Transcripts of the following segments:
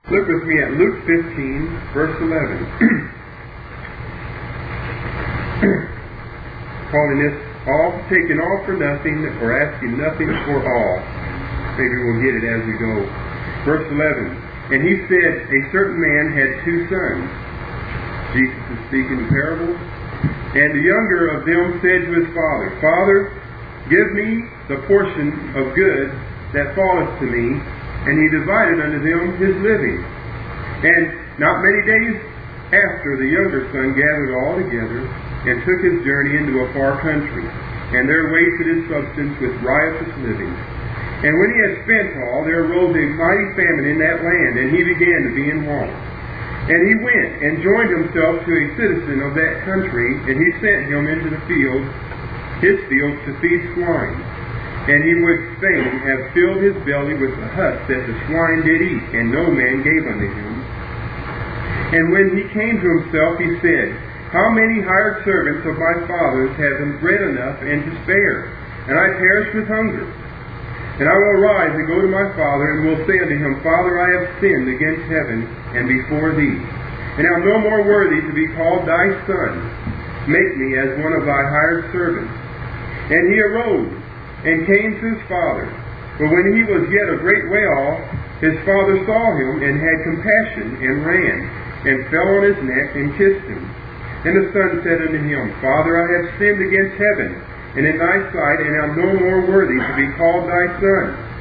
Look with me at Luke 15, verse 11. Calling this all, taking all for nothing, or asking nothing for all. Maybe we'll get it as we go. Verse 11. And he said, a certain man had two sons. Jesus is speaking in parables. And the younger of them said to his father, Father, give me the portion of good that falleth to me. And he divided unto them his living. And not many days after, the younger son gathered all together, and took his journey into a far country, and there wasted his substance with riotous living. And when he had spent all, there arose a mighty famine in that land, and he began to be in want. And he went and joined himself to a citizen of that country, and he sent him into the field, his fields, to feed swine. And he would fain have filled his belly with the husk that the swine did eat, and no man gave unto him. And when he came to himself, he said, How many hired servants of my father's have bread enough and to spare, and I perish with hunger? And I will arise and go to my father, and will say unto him, Father, I have sinned against heaven and before thee, and am no more worthy to be called thy son. Make me as one of thy hired servants. And he arose and came to his father. But when he was yet a great way off, his father saw him, and had compassion, and ran, and fell on his neck, and kissed him. And the son said unto him, Father, I have sinned against heaven, and in thy sight, and am no more worthy to be called thy son.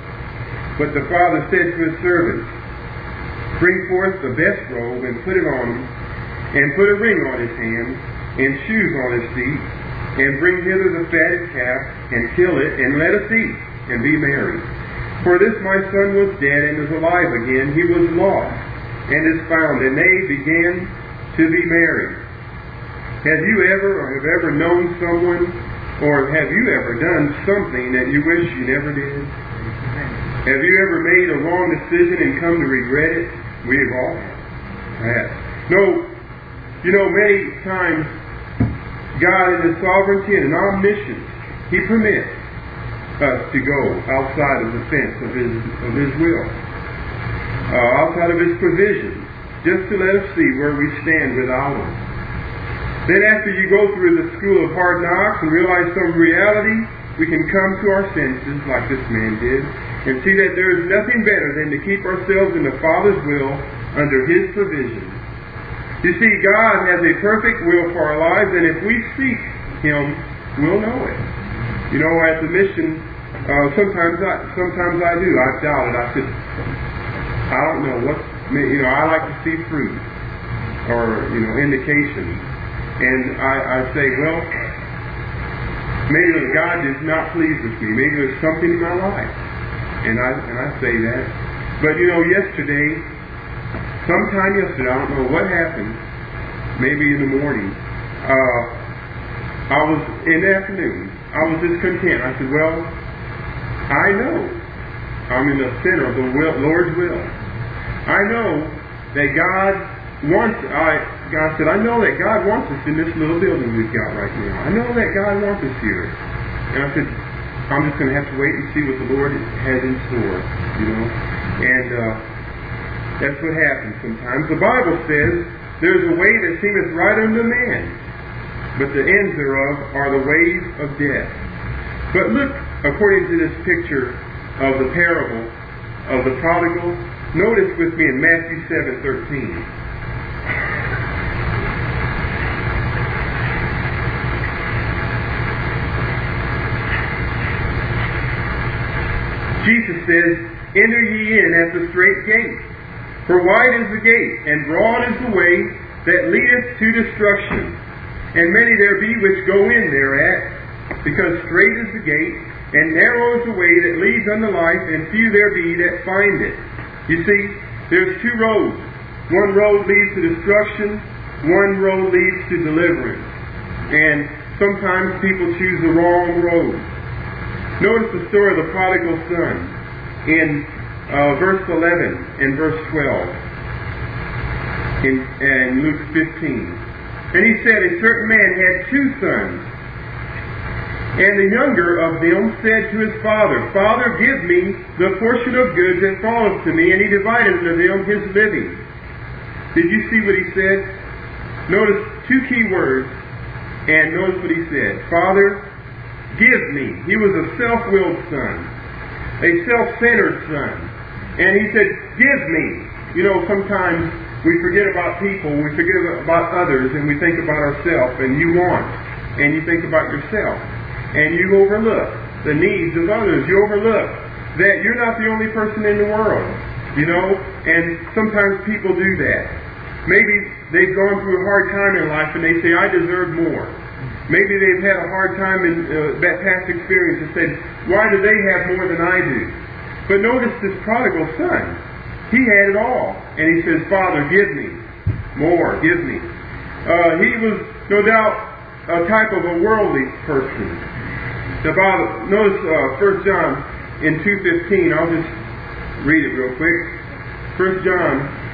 But the father said to his servants, Bring forth the best robe, and put it on him, and put a ring on his hand, and shoes on his feet, and bring hither the fatted calf, and kill it, and let us eat, and be merry. For this my son was dead, and is alive again. He was lost, and is found. And they began to be merry. Have you ever, or have ever known someone, or have you ever done something that you wish you never did? Have you ever made a wrong decision and come to regret it? We've all had. No, many times God in His sovereignty and omniscience, He permits us to go outside of the fence of His will, outside of His provision, just to let us see where we stand without Him. Then after you go through the school of hard knocks and realize some reality, we can come to our senses like this man did, and see that there is nothing better than to keep ourselves in the Father's will under His provision. You see, God has a perfect will for our lives, and if we seek Him, we'll know it. At the mission, sometimes I do. I've doubted. I said, I don't know I like to see fruit or indications, and I say, well, maybe God is not pleased with me. Maybe there's something in my life, and I say that. But sometime yesterday, I don't know what happened, maybe in the morning, in the afternoon, I was discontent. I said, well, I know I'm in the center of the Lord's will. I know that God said, I know that God wants us in this little building we've got right now. I know that God wants us here. And I said, I'm just going to have to wait and see what the Lord has in store, And that's what happens sometimes. The Bible says, there's a way that seemeth right unto man, but the ends thereof are the ways of death. But look, according to this picture of the parable of the prodigal, notice with me in Matthew 7:13. Jesus says, Enter ye in at the strait gate. For wide is the gate, and broad is the way that leadeth to destruction, and many there be which go in thereat, because strait is the gate, and narrow is the way that leads unto life, and few there be that find it. You see, there's two roads. One road leads to destruction, one road leads to deliverance. And sometimes people choose the wrong road. Notice the story of the prodigal son in verse 11 and verse 12 in Luke 15. And he said, a certain man had two sons. And the younger of them said to his father, Father, give me the portion of goods that falleth to me. And he divided unto them his living. Did you see what he said? Notice two key words. And notice what he said. Father, give me. He was a self-willed son. A self-centered son. And he said, give me. You know, sometimes we forget about people, we forget about others, and we think about ourselves, and you want, and you think about yourself. And you overlook the needs of others. You overlook that you're not the only person in the world, you know, and sometimes people do that. Maybe they've gone through a hard time in life and they say, I deserve more. Maybe they've had a hard time in that past experience and said, why do they have more than I do? But notice this prodigal son. He had it all. And he says, Father, give me more, give me. He was no doubt a type of a worldly person. The Bible, notice 1 John in 2:15. I'll just read it real quick. 1 John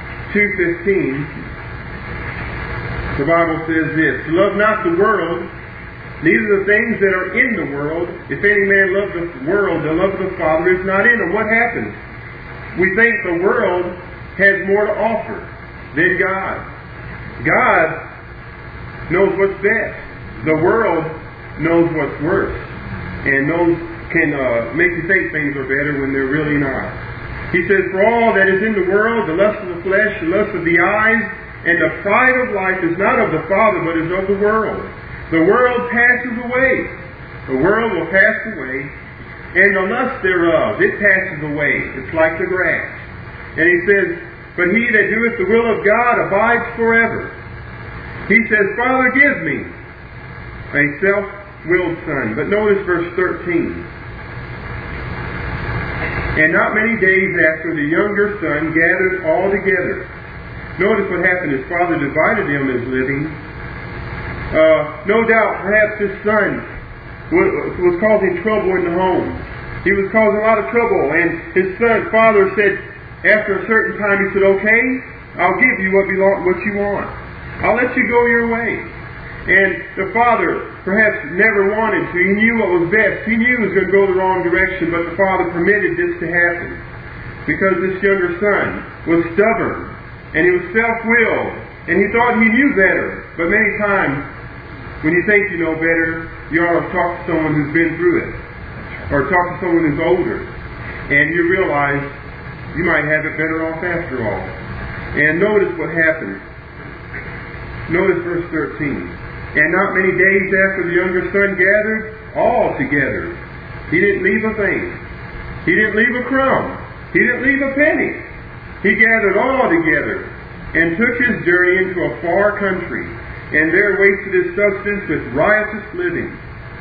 2:15. The Bible says this, love not the world, neither the things that are in the world. If any man love the world, the love of the Father is not in him. What happens? We think the world has more to offer than God. God knows what's best. The world knows what's worse. And those can make you think things are better when they're really not. He says, for all that is in the world, the lust of the flesh, the lust of the eyes, and the pride of life is not of the Father, but is of the world. The world passes away. The world will pass away. And the lust thereof, it passes away. It's like the grass. And he says, but he that doeth the will of God abides forever. He says, Father, give me a self-willed son. But notice verse 13. And not many days after, the younger son gathered all together. Notice what happened. His father divided him his living. No doubt, perhaps his son was causing trouble in the home. He was causing a lot of trouble. And his father said, after a certain time, he said, okay, I'll give you what you want. I'll let you go your way. And the father perhaps never wanted to. He knew what was best. He knew he was going to go the wrong direction, but the father permitted this to happen. Because this younger son was stubborn, and he was self-willed, and he thought he knew better. But many times, when you think you know better, you ought to talk to someone who's been through it, or talk to someone who's older, and you realize you might have it better off after all. And notice what happened. Notice verse 13. And not many days after, the younger son gathered all together. He didn't leave a thing. He didn't leave a crumb. He didn't leave a penny. He gathered all together and took his journey into a far country, and there wasted his substance with riotous living.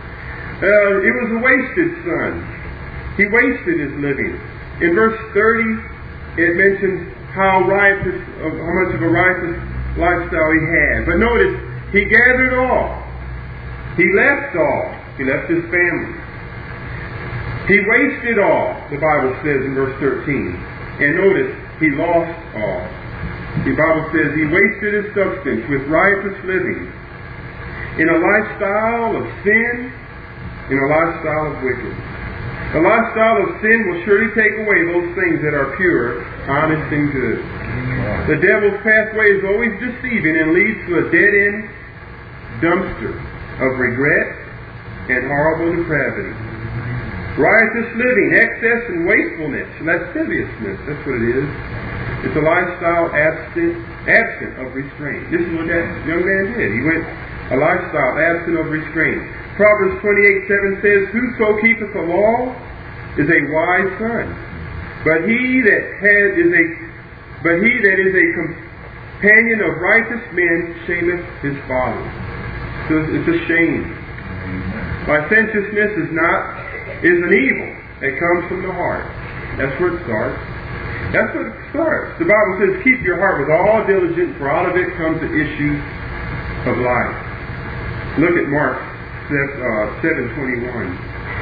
It was a wasted son. He wasted his living. In verse 30, it mentions how much of a riotous lifestyle he had. But notice, he gathered all. He left all. He left his family. He wasted all, the Bible says in verse 13. And notice, he lost all. The Bible says he wasted his substance with riotous living, in a lifestyle of sin, in a lifestyle of wickedness. The lifestyle of sin will surely take away those things that are pure, honest, and good. The devil's pathway is always deceiving and leads to a dead-end dumpster of regret and horrible depravity. Riotous living, excess and wastefulness, lasciviousness, that's what it is. It's a lifestyle absent of restraint. This is what that young man did. He went a lifestyle absent of restraint. Proverbs 28:7 says, whoso keepeth the law is a wise son, but he that is a companion of righteous men shameth his father. So it's a shame. Licentiousness is an evil that comes from the heart. That's where it starts. That's what it starts. The Bible says, keep your heart with all diligence, for out of it comes the issues of life. Look at Mark 7:21.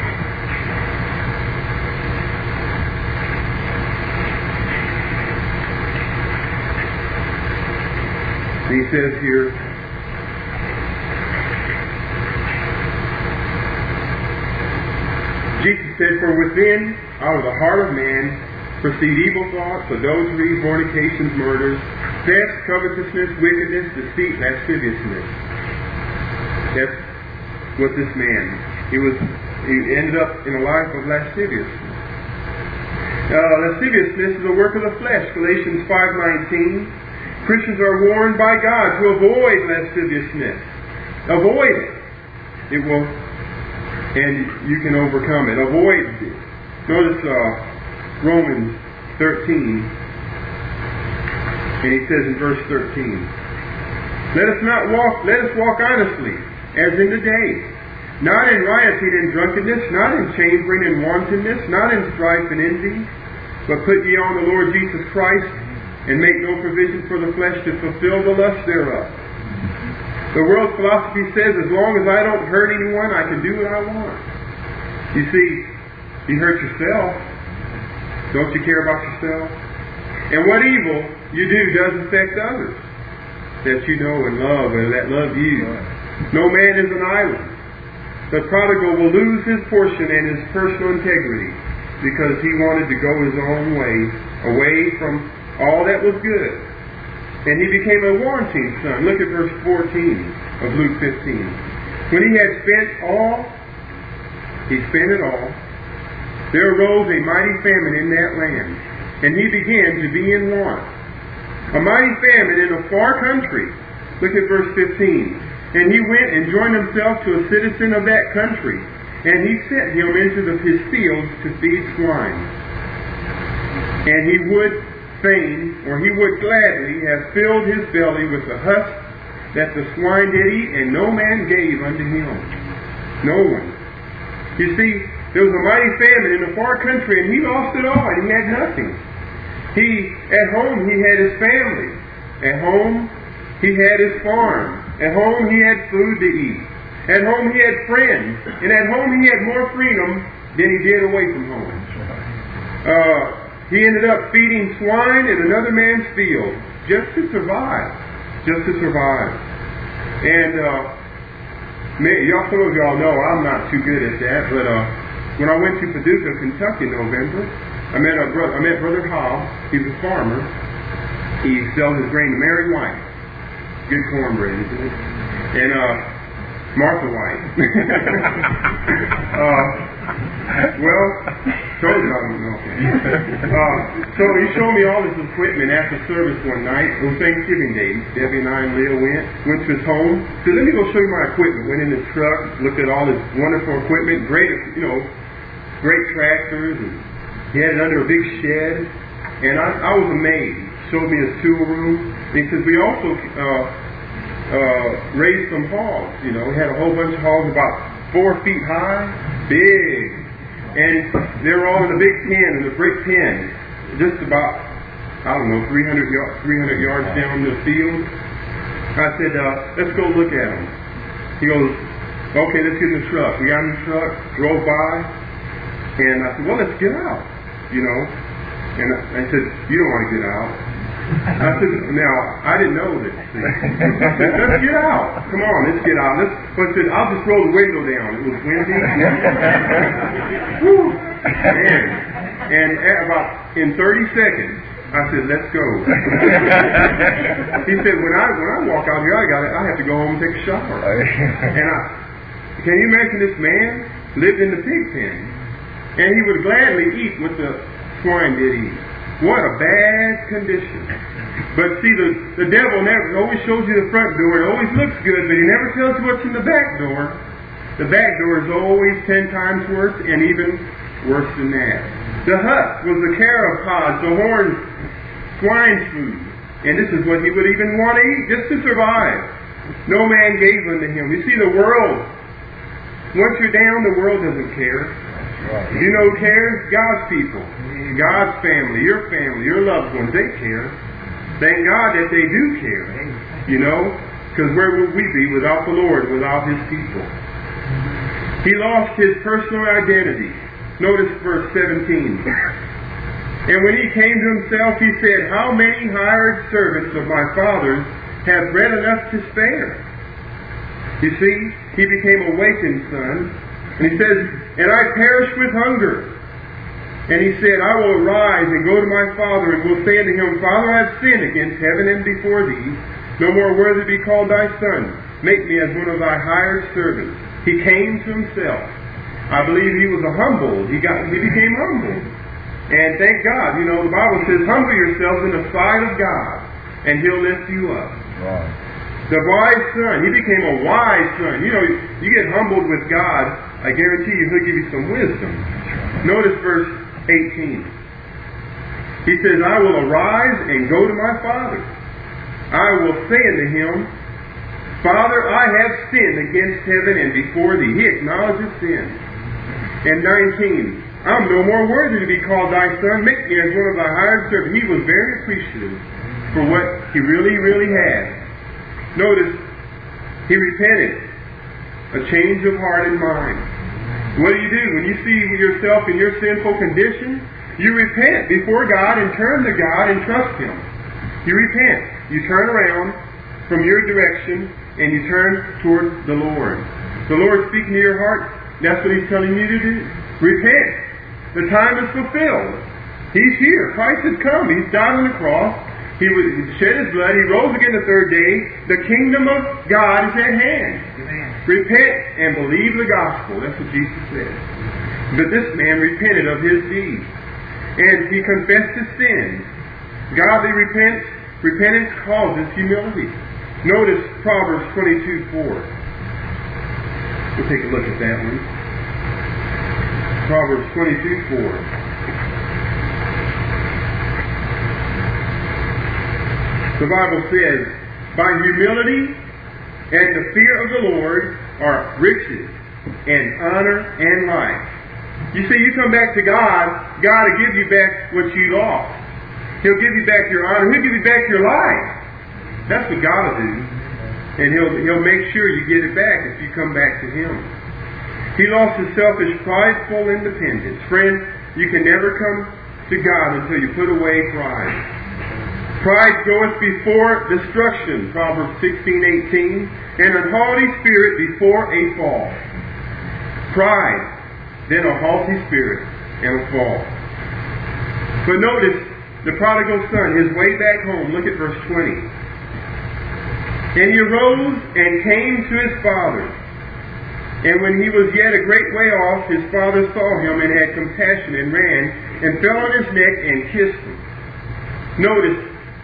He says here, Jesus said, for within, out of the heart of man, proceed evil thoughts, adultery, fornications, murders, theft, covetousness, wickedness, deceit, lasciviousness. That's what this man, he ended up in a life of lasciviousness. Lasciviousness is a work of the flesh, Galatians 5:19. Christians are warned by God to avoid lasciviousness. Avoid it. It will, and you can overcome it. Avoid it. Notice Romans 13, and he says in verse 13, let us walk honestly, as in the day, not in rioting and drunkenness, not in chambering and wantonness, not in strife and envy, but put ye on the Lord Jesus Christ, and make no provision for the flesh to fulfill the lust thereof. The world's philosophy says, as long as I don't hurt anyone, I can do what I want. You see, you hurt yourself. Don't you care about yourself? And what evil you do does affect others that you know and love and that love you. No man is an island. The prodigal will lose his portion and his personal integrity because he wanted to go his own way, away from all that was good. And he became a wanting son. Look at verse 14 of Luke 15. When he had spent all, he spent it all, there arose a mighty famine in that land, and he began to be in want. A mighty famine in a far country. Look at verse 15. And he went and joined himself to a citizen of that country, and he sent him into his fields to feed swine. And he would fain, or he would gladly have filled his belly with the husk that the swine did eat, and no man gave unto him. No one. You see, there was a mighty famine in a far country, and he lost it all, and he had nothing. At home, he had his family. At home, he had his farm. At home, he had food to eat. At home, he had friends. And at home, he had more freedom than he did away from home. He ended up feeding swine in another man's field just to survive. Just to survive. And some of y'all know I'm not too good at that, but when I went to Paducah, Kentucky in November, I met Brother Hobbs. He's a farmer. He sells his grain to Mary White. Good cornbread, isn't it? And Martha White. Told you I don't know. So he showed me all his equipment after service one night. It was Thanksgiving Day. Debbie and I and Leah went to his home. So let me go show you my equipment. Went in his truck, looked at all his wonderful equipment. Great tractors. And he had it under a big shed. And I was amazed. Showed me his tool room. Because we also raised some hogs. We had a whole bunch of hogs about 4 feet high, big, and they were all in a big pen, in a brick pen, just about 300 yards down the field. I said, let's go look at them. He goes, okay, let's get in the truck. We got in the truck, drove by, and I said, well, let's get out. And I said, you don't want to get out. I said, now, I didn't know this. Let's get out. Come on, let's get out. But I said, I'll just roll the window down. It was windy. Woo. Man. And in 30 seconds, I said, let's go. He said, when I walk out here, I have to go home and take a shower. And can you imagine this man lived in the pig pen? And he would gladly eat what the swine did eat. What a bad condition. But see, the devil always shows you the front door. It always looks good, but he never tells you what's in the back door. The back door is always 10 times worse, and even worse than that. The husk was the caropods, the horned swine's food. And this is what he would even want to eat, just to survive. No man gave unto him. You see, the world, once you're down, the world doesn't care. You know who cares? God's people. God's family, your loved ones, they care. Thank God that they do care. Because where would we be without the Lord, without His people? He lost his personal identity. Notice verse 17. And when he came to himself, he said, how many hired servants of my father's have bread enough to spare? You see, he became a wakened son, And he says, and I perish with hunger. And he said, I will arise and go to my father, and will say unto him, Father, I have sinned against heaven and before thee, no more worthy to be called thy son. Make me as one of thy hired servants. He came to himself. I believe he was he became humble. And thank God, the Bible says, humble yourselves in the sight of God, and he'll lift you up. Right. The wise son, he became a wise son. You get humbled with God, I guarantee you he'll give you some wisdom. Notice verse 18. He says, I will arise and go to my father. I will say unto him, Father, I have sinned against heaven and before thee. He acknowledges sin. And 19. I'm no more worthy to be called thy son. Make me as one of thy hired servants. He was very appreciative for what he really, really had. Notice, he repented. A change of heart and mind. What do? When you see yourself in your sinful condition, you repent before God and turn to God and trust Him. You repent. You turn around from your direction and you turn toward the Lord. The Lord speaking to your heart, that's what He's telling you to do. Repent. The time is fulfilled. He's here. Christ has come. He's died on the cross. He shed His blood. He rose again the third day. The kingdom of God is at hand. Amen. Repent and believe the gospel. That's what Jesus said. But this man repented of his deeds. And he confessed his sins. Godly repentance causes humility. Notice Proverbs 22:4. We'll take a look at that one. Proverbs 22:4. The Bible says, by humility and the fear of the Lord are riches and honor and life. You see, you come back to God, God will give you back what you lost. He'll give you back your honor. He'll give you back your life. That's what God will do. And He'll make sure you get it back if you come back to Him. He lost his selfish, prideful independence. Friend, you can never come to God until you put away pride. Pride goeth before destruction, Proverbs 16:18, and an haughty spirit before a fall. Pride, then a haughty spirit, and a fall. But notice, the prodigal son, his way back home, look at verse 20. And he arose and came to his father. And when he was yet a great way off, his father saw him and had compassion and ran and fell on his neck and kissed him. Notice,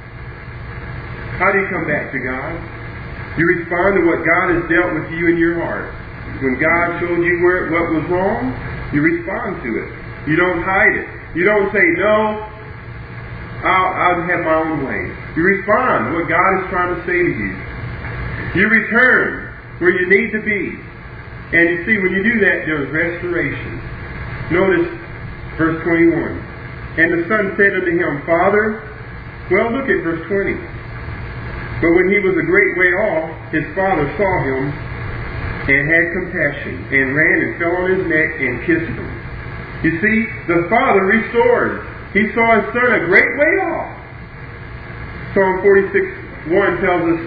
how do you come back to God? You respond to what God has dealt with you in your heart. When God showed you what was wrong, you respond to it. You don't hide it. You don't say, no, I'll have my own way. You respond to what God is trying to say to you. You return where you need to be. And you see, when you do that, there's restoration. Notice verse 21. And the son said unto him, Father, well, look at verse 20. But when he was a great way off, his father saw him and had compassion and ran and fell on his neck and kissed him. You see, the father restored. He saw his son a great way off. Psalm 46:1 tells us,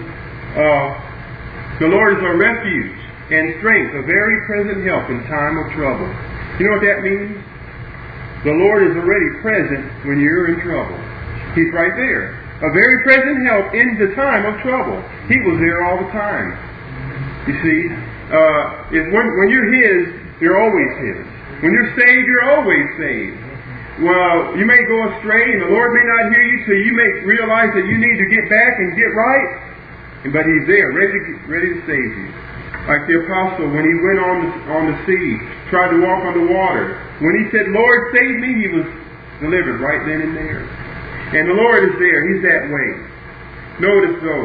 the Lord is our refuge and strength, a very present help in time of trouble. You know what that means? The Lord is already present when you're in trouble. He's right there. A very present help in the time of trouble. He was there all the time. You see, when you're His, you're always His. When you're saved, you're always saved. Well, you may go astray, and the Lord may not hear you till you may realize that you need to get back and get right. But He's there, ready to save you. Like the apostle, when he went on the sea, tried to walk on the water. When he said, Lord, save me, he was delivered right then and there. And the Lord is there. He's that way. Notice, though,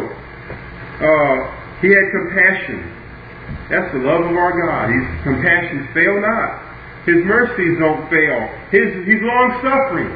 He had compassion. That's the love of our God. His compassions fail not. His mercies don't fail. He's long-suffering.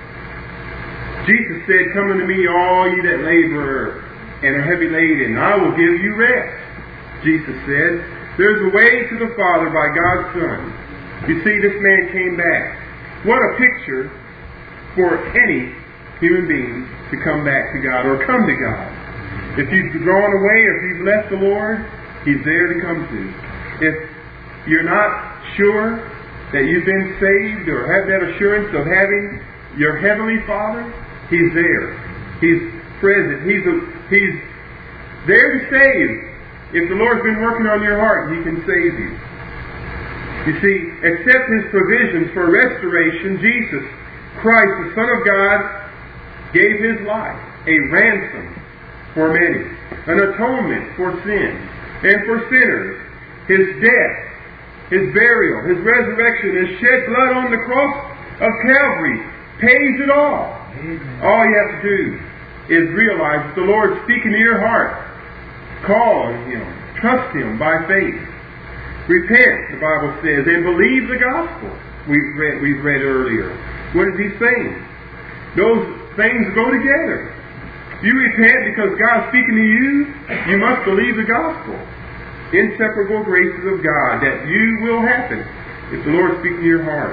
Jesus said, come unto me, all ye that labor and are heavy laden, I will give you rest. Jesus said, there's a way to the Father by God's Son. You see, this man came back. What a picture for any human being to come back to God or come to God. If you've drawn away, if you've left the Lord, He's there to come to. If you're not sure that you've been saved or have that assurance of having your Heavenly Father? He's there. He's present. He's there to save. If the Lord's been working on your heart, He can save you. You see, accept His provisions for restoration. Jesus Christ, the Son of God, gave His life, a ransom for many, an atonement for sin and for sinners. His death, His burial, His resurrection, His shed blood on the cross of Calvary pays it all. Amen. All you have to do is realize that the Lord's speaking to your heart. Call on Him. Trust Him by faith. Repent, the Bible says, and believe the gospel. We've read earlier. What is He saying? Those things go together. You repent because God's speaking to you. You must believe the gospel. Inseparable graces of God that you will happen if the Lord speaks to your heart.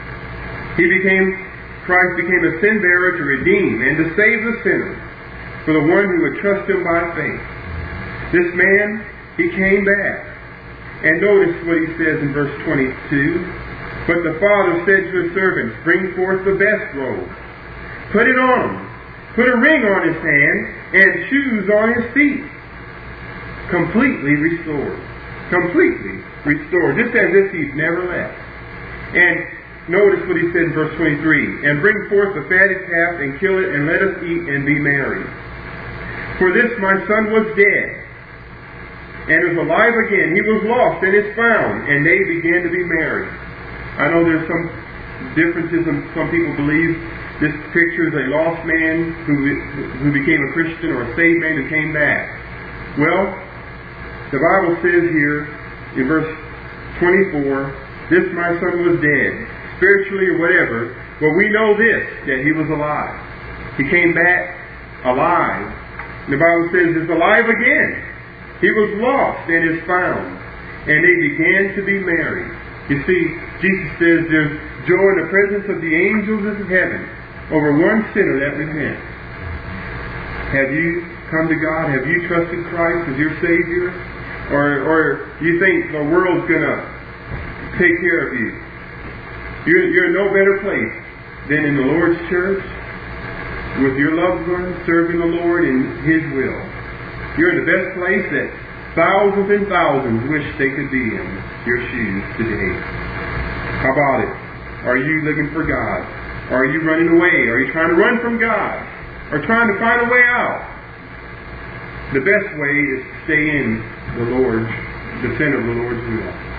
Christ became a sin bearer to redeem and to save the sinner for the one who would trust Him by faith. This man, he came back. And notice what he says in verse 22. But the father said to his servants, bring forth the best robe. Put it on him. Put a ring on his hand and shoes on his feet. Completely restored. Completely restored. Just as if he'd never left. And notice what he said in verse 23. And bring forth the fatted calf and kill it and let us eat and be merry. For this my son was dead and is alive again. He was lost and is found. And they began to be merry. I know there's some differences, and some people believe this picture is a lost man who became a Christian, or a saved man who came back. Well, the Bible says here in verse 24, this my son was dead, spiritually or whatever, but we know this, that he was alive. He came back alive. And the Bible says he's alive again. He was lost and is found. And they began to be merry. You see, Jesus says there's joy in the presence of the angels of heaven over one sinner that repents. Have you come to God? Have you trusted Christ as your Savior? Or you think the world's going to take care of you? You're in no better place than in the Lord's church with your loved ones serving the Lord in His will. You're in the best place that thousands and thousands wish they could be in your shoes today. How about it? Are you living for God? Or are you running away? Are you trying to run from God? Or trying to find a way out? The best way is to stay in the center of the Lord's will.